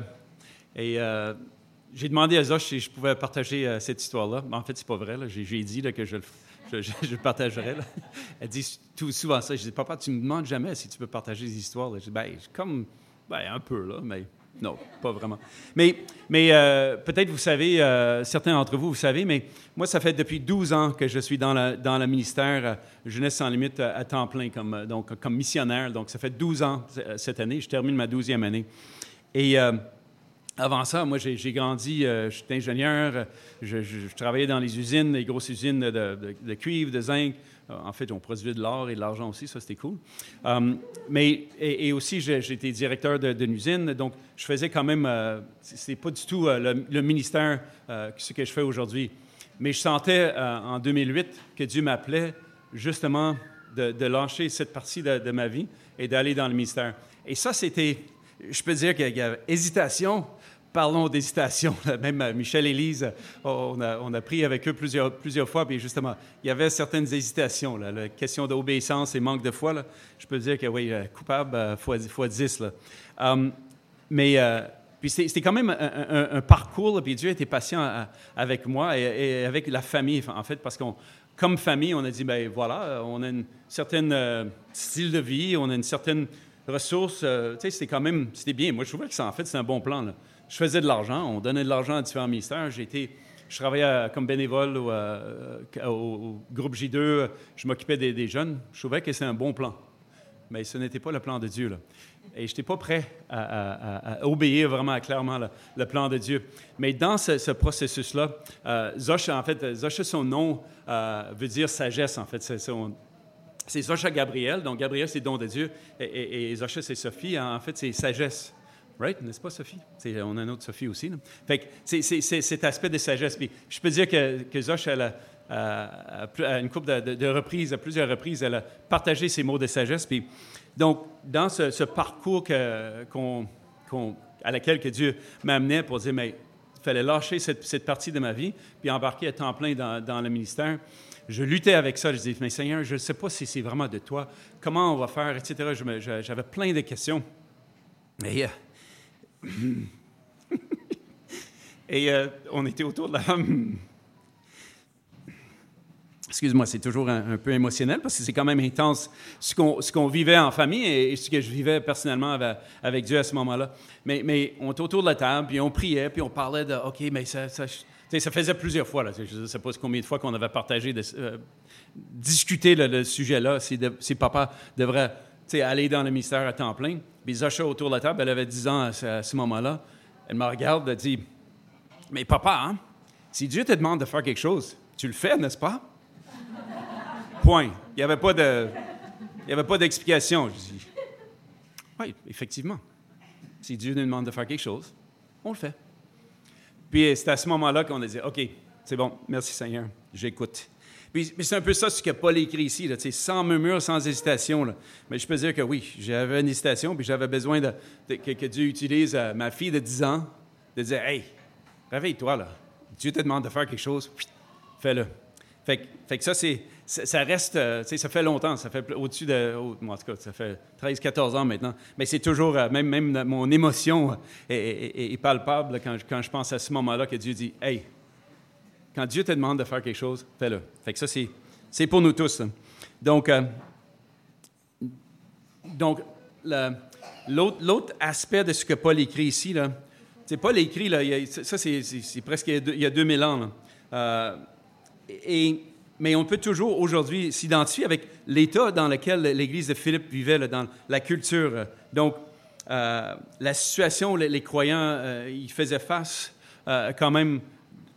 et euh, j'ai demandé à Zosh si je pouvais partager euh, cette histoire-là. Mais en fait, c'est pas vrai. Là. J'ai, j'ai dit là, que je le Je, je, je partagerais. Là. Elle dit tout, souvent ça. Je dis, papa, tu ne me demandes jamais si tu peux partager des histoires. Là. Je dis, ben, comme, ben, un peu, là, mais non, pas vraiment. Mais, mais euh, peut-être vous savez, euh, certains d'entre vous, vous savez, mais moi, ça fait depuis douze ans que je suis dans, la, dans le ministère euh, Jeunesse sans limite à, à temps plein, comme, donc, comme missionnaire. Donc, ça fait douze ans cette année. Je termine ma douzième année. Et... Euh, Avant ça, moi, j'ai, j'ai grandi, euh, je suis ingénieur, je, je, je travaillais dans les usines, les grosses usines de, de, de cuivre, de zinc. En fait, on produisait de l'or et de l'argent aussi, ça, c'était cool. Um, mais, et, et aussi, j'ai, j'étais directeur de, d'une usine, donc je faisais quand même, euh, c'est pas du tout euh, le, le ministère, euh, ce que je fais aujourd'hui. Mais je sentais, euh, en deux mille huit, que Dieu m'appelait justement de, de lâcher cette partie de, de ma vie et d'aller dans le ministère. Et ça, c'était, je peux dire qu'il y avait hésitation. Parlons d'hésitation. Même Michel et Lise, on a, on a pris avec eux plusieurs, plusieurs fois, puis justement, il y avait certaines hésitations. Là. La question d'obéissance et manque de foi, là, je peux dire que oui, coupable fois, fois dix. Là. Um, mais euh, puis c'était, c'était quand même un, un, un parcours, là, puis Dieu était patient à, avec moi et, et avec la famille, en fait, parce qu'on, comme famille, on a dit, ben voilà, on a une certaine euh, style de vie, on a une certaine ressource. Euh, tu sais, c'était quand même, c'était bien. Moi, je trouvais que ça, en fait, c'est un bon plan, là. Je faisais de l'argent, on donnait de l'argent à différents ministères. J'ai été, je travaillais à, comme bénévole au, euh, au, au groupe J deux, je m'occupais des, des jeunes. Je trouvais que c'était un bon plan, mais ce n'était pas le plan de Dieu. Là. Et je n'étais pas prêt à, à, à obéir vraiment clairement le, le plan de Dieu. Mais dans ce, ce processus-là, euh, Zosh, en fait, Zosh, son nom euh, veut dire sagesse, en fait. C'est, son, c'est Zosh Gabriel, donc Gabriel, c'est don de Dieu, et, et, et Zosh, c'est Sophie, en fait, c'est sagesse. Right? N'est-ce pas, Sophie? C'est, on a une autre Sophie aussi. Là. Fait que c'est, c'est, c'est cet aspect de sagesse. Puis je peux dire que, que Zosh, elle a, à, à une couple de, de, de reprises, à plusieurs reprises, elle a partagé ces mots de sagesse. Puis, donc, dans ce, ce parcours que, qu'on, qu'on, à laquelle que Dieu m'amenait pour dire, mais il fallait lâcher cette, cette partie de ma vie, puis embarquer à temps plein dans, dans le ministère. Je luttais avec ça. Je disais, mais Seigneur, je ne sais pas si c'est vraiment de toi. Comment on va faire, et cetera. Je me, je, j'avais plein de questions. Et... Euh, Et euh, on était autour de la... Excuse-moi, c'est toujours un, un peu émotionnel parce que c'est quand même intense ce qu'on, ce qu'on vivait en famille et, et ce que je vivais personnellement avec, avec Dieu à ce moment-là. Mais, mais on était autour de la table, puis on priait, puis on parlait de « OK, mais ça... ça ça faisait plusieurs fois, là, je ne sais pas combien de fois qu'on avait partagé, de, euh, discuté le, le sujet-là, si, de, si papa devrait aller dans le ministère à temps plein. Puis Zocha, autour de la table, elle avait dix ans à ce, à ce moment-là. Elle me regarde, elle dit, « Mais papa, hein, si Dieu te demande de faire quelque chose, tu le fais, n'est-ce pas? » Point. Il n'y avait pas de, il y avait pas d'explication. Je dis, « Oui, effectivement. Si Dieu nous demande de faire quelque chose, on le fait. » Puis c'est à ce moment-là qu'on a dit, « OK, c'est bon, merci Seigneur, j'écoute. » Puis c'est un peu ça ce que Paul écrit ici, là, sans murmure, sans hésitation. Là. Mais je peux dire que oui, j'avais une hésitation, puis j'avais besoin de, de, que, que Dieu utilise euh, ma fille de dix ans, de dire, « Hey, réveille-toi, là. Dieu te demande de faire quelque chose, fais-le. » Fait, fait que ça, c'est, ça reste, euh, tu sais, ça fait longtemps, ça fait au-dessus de, oh, en tout cas, ça fait treize quatorze ans maintenant, mais c'est toujours, euh, même, même mon émotion est, est, est palpable là, quand, quand je pense à ce moment-là que Dieu dit, « Hey, quand Dieu te demande de faire quelque chose, fais-le. » Fait que ça, c'est, c'est pour nous tous. Hein. Donc, euh, donc le, l'autre, l'autre aspect de ce que Paul écrit ici, là, c'est Paul écrit, là, il y a, ça, c'est, c'est, c'est presque il y a deux mille ans. Là. Euh, Et, mais on peut toujours aujourd'hui s'identifier avec l'état dans lequel l'Église de Philippe vivait, là, dans la culture. Donc, euh, la situation, les, les croyants, euh, ils faisaient face euh, quand même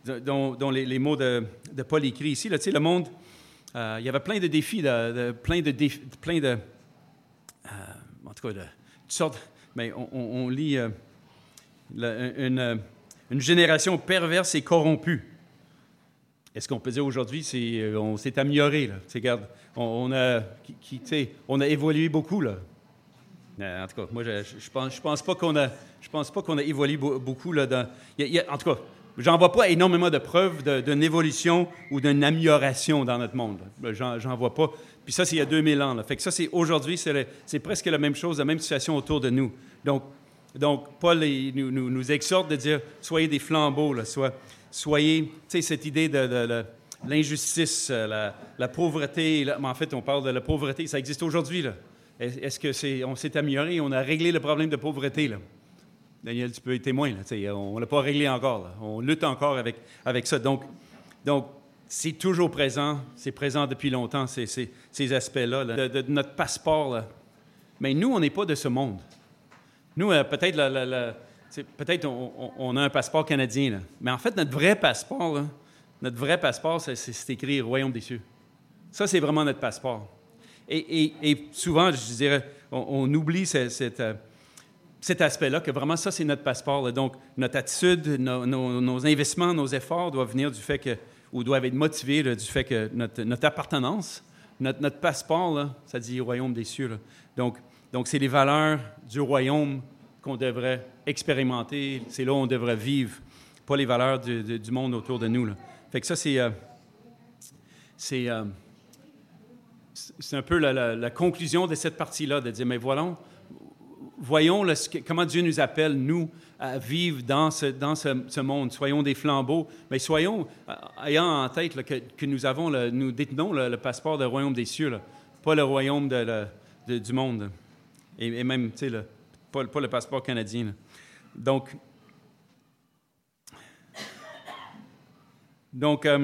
dont, dont les, les mots de, de Paul écrits ici. Là, tu sais, le monde, euh, il y avait plein de défis, de, de, plein de défis, plein de, euh, en tout cas, de, de toutes sortes. Mais on, on, on lit euh, la, une, une génération perverse et corrompue. Est-ce qu'on peut dire aujourd'hui, c'est, on s'est amélioré, là? Tu sais, regarde, on, on a, qui, qui, tu sais, on a évolué beaucoup, là. En tout cas, moi, je, je pense, je pense pas qu'on a, je pense pas qu'on a évolué beaucoup, là. Dans, il y a, il y a, en tout cas, j'en vois pas énormément de preuves de, d'une évolution ou d'une amélioration dans notre monde. Là. J'en, j'en vois pas. Puis ça, c'est il y a deux mille ans, là. Fait que ça, c'est aujourd'hui, c'est, le, c'est presque la même chose, la même situation autour de nous. Donc, donc Paul il, nous, nous, nous exhorte de dire, soyez des flambeaux, là, soit, soyez, tu sais, cette idée de, de, de l'injustice, la, la pauvreté, là, mais en fait, on parle de la pauvreté, ça existe aujourd'hui, là. Est-ce que c'est, on s'est amélioré, on a réglé le problème de pauvreté, là? Daniel, tu peux être témoin, là, on ne l'a pas réglé encore, là. On lutte encore avec, avec ça. Donc, donc, c'est toujours présent, c'est présent depuis longtemps, ces, ces, ces aspects-là, là, de, de notre passeport, là. Mais nous, on n'est pas de ce monde. Nous, euh, peut-être, la, la, la, peut-être on, on, on a un passeport canadien, là. Mais en fait, notre vrai passeport, là, notre vrai passeport, c'est, c'est écrit « Royaume des cieux ». Ça, c'est vraiment notre passeport. Et, et, et souvent, je dirais, on, on oublie cette, cette, euh, cet aspect-là, que vraiment, ça, c'est notre passeport, là. Donc, notre attitude, nos, nos, nos investissements, nos efforts doivent venir du fait que, ou doivent être motivés là, du fait que notre, notre appartenance, notre, notre passeport, là, ça dit « Royaume des cieux ». Là. Donc, donc, c'est les valeurs du royaume qu'on devrait expérimenter, c'est là où on devrait vivre, pas les valeurs du, du, du monde autour de nous, là. Fait que ça, c'est... Euh, c'est euh, C'est un peu la, la, la conclusion de cette partie-là, de dire, mais voilà, voyons là, comment Dieu nous appelle, nous, à vivre dans ce, dans ce, ce monde. Soyons des flambeaux, mais soyons, ayant en tête là, que, que nous avons, là, nous détenons là, le passeport du royaume des cieux, là, pas le royaume de, la, de, du monde. Et, et même, tu sais, là, pas, pas le passeport canadien. Là. Donc, donc euh,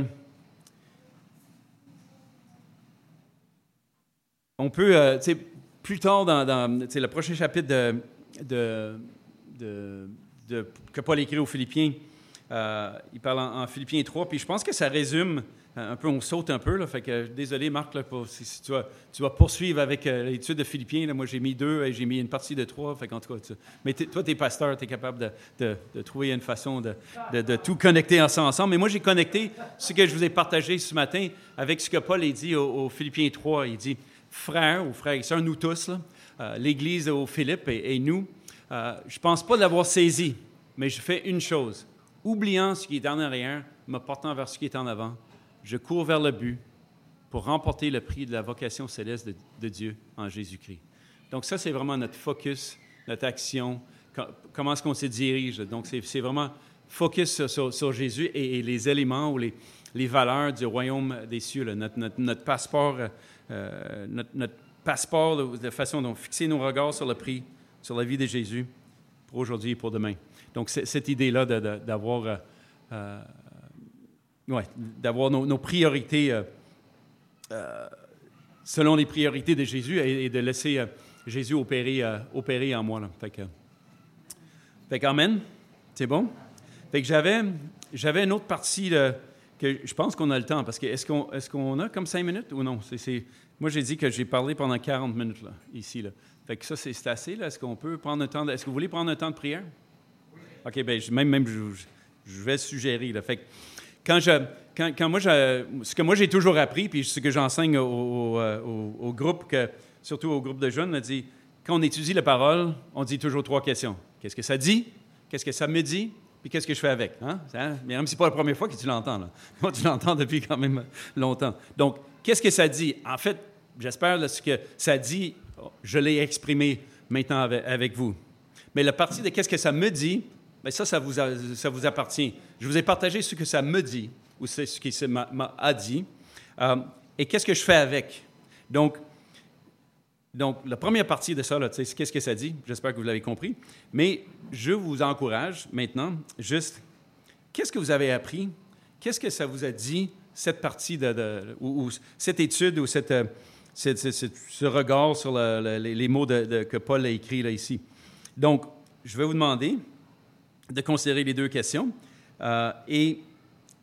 on peut, euh, tu sais, plus tard dans, dans tu sais, le prochain chapitre de, de, de, de, que Paul écrit aux Philippiens, euh, il parle en, en Philippiens trois, puis je pense que ça résume un peu, on saute un peu, là, fait que désolé Marc, là, pour, si, si tu, vas, tu vas poursuivre avec euh, l'étude de Philippiens, là, moi j'ai mis deux et j'ai mis une partie de trois, fait qu'en tout cas, tu, mais toi tu es pasteur, tu es capable de, de, de trouver une façon de, de, de tout connecter ensemble, mais moi j'ai connecté ce que je vous ai partagé ce matin avec ce que Paul a dit aux, aux Philippiens trois, il dit, frères ou frères et sœurs, nous tous, là, euh, l'Église aux Philippes et, et nous, euh, je ne pense pas l'avoir saisi, mais je fais une chose, oubliant ce qui est en arrière, me portant vers ce qui est en avant, je cours vers le but pour remporter le prix de la vocation céleste de, de Dieu en Jésus-Christ. Donc ça, c'est vraiment notre focus, notre action, comment est-ce qu'on se dirige. Donc c'est, c'est vraiment focus sur, sur, sur Jésus et, et les éléments ou les, les valeurs du royaume des cieux, là, notre, notre, notre passeport, euh, notre, notre passeport de, de façon dont fixer nos regards sur le prix, sur la vie de Jésus pour aujourd'hui et pour demain. Donc c'est, cette idée-là de, de, d'avoir... Euh, euh, Oui, d'avoir nos, nos priorités euh, euh, selon les priorités de Jésus et, et de laisser euh, Jésus opérer, euh, opérer en moi. Là. Fait que, fait qu'amen, c'est bon? Fait que j'avais, j'avais une autre partie là, que je pense qu'on a le temps, parce que est-ce qu'on, est-ce qu'on a comme cinq minutes ou non? C'est, c'est, moi, j'ai dit que j'ai parlé pendant quarante minutes là, ici. Là. Fait que ça, c'est, c'est assez. Là. Est-ce qu'on peut prendre un temps de, est-ce que vous voulez prendre un temps de prière? Oui. OK, bien, même, même je, je vais suggérer. Là. Fait que, Quand, je, quand, quand moi, je, ce que moi j'ai toujours appris, puis ce que j'enseigne au, au, au, au groupe, que, surtout au groupe de jeunes, on dit, quand on étudie la parole, on dit toujours trois questions. Qu'est-ce que ça dit? Qu'est-ce que ça me dit? Puis qu'est-ce que je fais avec? Hein? Mais même si ce n'est pas la première fois que tu l'entends. Là. Moi, tu l'entends depuis quand même longtemps. Donc, qu'est-ce que ça dit? En fait, j'espère que ce que ça dit, je l'ai exprimé maintenant avec, avec vous. Mais la partie de qu'est-ce que ça me dit, bien, ça, ça vous, a, ça vous appartient. Je vous ai partagé ce que ça me dit, ou c'est ce qui m'a, m'a a dit, euh, et qu'est-ce que je fais avec. Donc, donc la première partie de ça, là, c'est qu'est-ce que ça dit. J'espère que vous l'avez compris. Mais je vous encourage maintenant, juste, qu'est-ce que vous avez appris? Qu'est-ce que ça vous a dit, cette partie, de, de ou, ou cette étude, ou cette, cette, cette, ce regard sur le, le, les mots de, de, que Paul a écrits là, ici? Donc, je vais vous demander de considérer les deux questions. Euh, et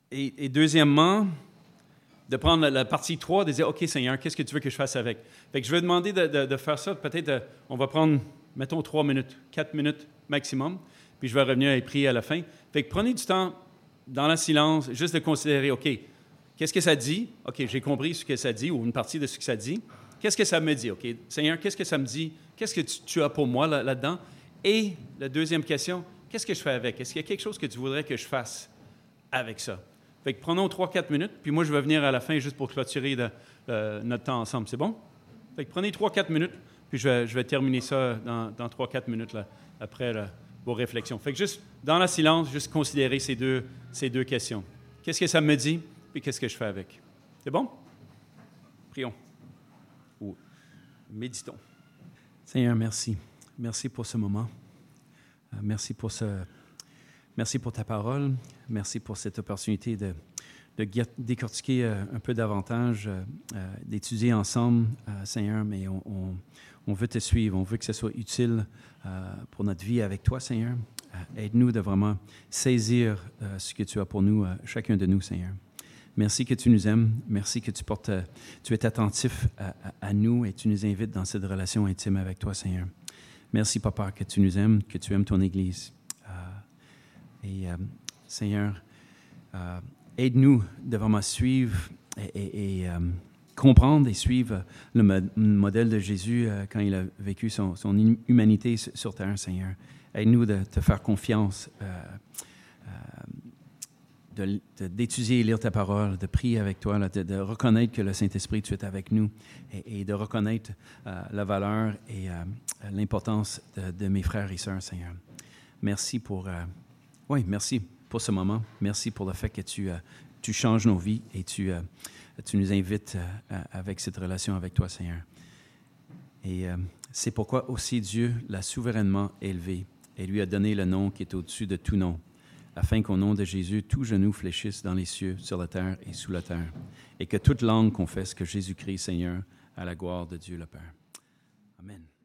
et, et deuxièmement, de prendre la, la partie trois, de dire, OK, Seigneur, qu'est-ce que tu veux que je fasse avec? Fait que je vais demander de, de, de faire ça. Peut-être, euh, on va prendre, mettons, trois minutes, quatre minutes maximum, puis je vais revenir et prier à la fin. Fait que prenez du temps, dans le silence, juste de considérer, OK, qu'est-ce que ça dit? OK, j'ai compris ce que ça dit, ou une partie de ce que ça dit. Qu'est-ce que ça me dit? OK, Seigneur, qu'est-ce que ça me dit? Qu'est-ce que tu, tu as pour moi là, là-dedans? Et la deuxième question, qu'est-ce que je fais avec? Est-ce qu'il y a quelque chose que tu voudrais que je fasse avec ça? Fait que prenons trois quatre minutes, puis moi, je vais venir à la fin juste pour clôturer de, euh, notre temps ensemble. C'est bon? Fait que prenez trois quatre minutes, puis je vais, je vais terminer ça dans, dans trois quatre minutes là, après là, vos réflexions. Fait que juste, dans le silence, juste considérer ces deux, ces deux questions. Qu'est-ce que ça me dit, puis qu'est-ce que je fais avec? C'est bon? Prions. Ou méditons. Seigneur, merci. Merci pour ce moment. Euh, merci pour ce... Merci pour ta parole. Merci pour cette opportunité de, de décortiquer euh, un peu davantage, euh, euh, d'étudier ensemble, euh, Seigneur, mais on, on, on veut te suivre. On veut que ce soit utile euh, pour notre vie avec toi, Seigneur. Euh, aide-nous de vraiment saisir euh, ce que tu as pour nous, euh, chacun de nous, Seigneur. Merci que tu nous aimes. Merci que tu portes, euh, tu es attentif à, à, à nous et tu nous invites dans cette relation intime avec toi, Seigneur. Merci, Papa, que tu nous aimes, que tu aimes ton Église. Et euh, Seigneur, euh, aide-nous de vraiment suivre et, et, et euh, comprendre et suivre le mo- modèle de Jésus euh, quand il a vécu son, son humanité sur terre, Seigneur. Aide-nous de te faire confiance, euh, euh, de, de, d'étudier et lire ta parole, de prier avec toi, là, de, de reconnaître que le Saint-Esprit, tu es avec nous et, et de reconnaître euh, la valeur et euh, l'importance de, de mes frères et sœurs, Seigneur. Merci pour... Euh, Oui, merci pour ce moment. Merci pour le fait que tu, euh, tu changes nos vies et tu, euh, tu nous invites euh, avec cette relation avec toi, Seigneur. Et euh, c'est pourquoi aussi Dieu l'a souverainement élevé et lui a donné le nom qui est au-dessus de tout nom, afin qu'au nom de Jésus, tout genou fléchisse dans les cieux, sur la terre et sous la terre, et que toute langue confesse que Jésus-Christ, Seigneur, à la gloire de Dieu le Père. Amen.